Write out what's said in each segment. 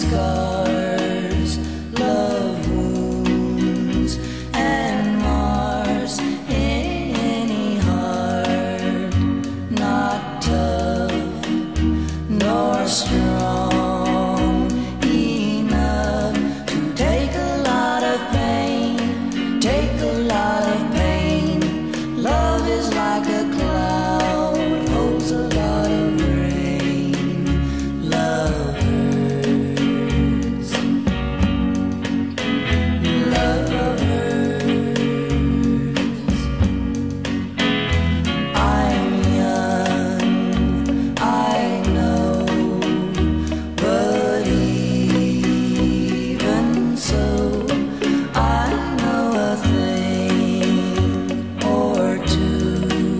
scars, love wounds, and mars any heart not tough nor strong enough to take a lot of pain, take a lot of pain. Love is like a cloud, holds a lot of rain. Love hurts. Love hurts. I'm young, I know, but even so, I know a thing or two.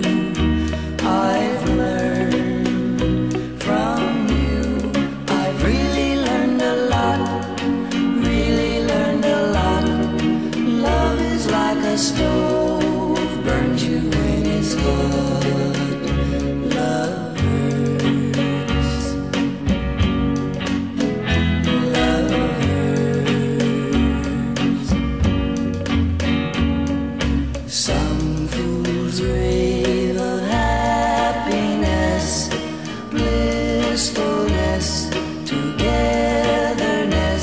I've learned from you. I've really learned a lot, really learned a lot. Love is like a stove, burns you when it's good. Love hurts. Love hurts. Some fools rave of happiness, blissfulness, togetherness.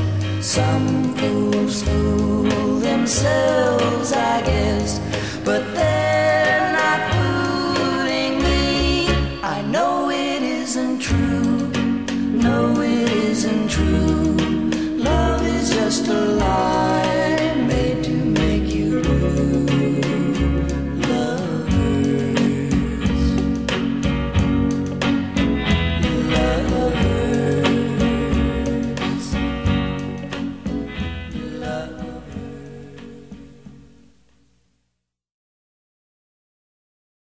Some fools fool themselves, I guess, but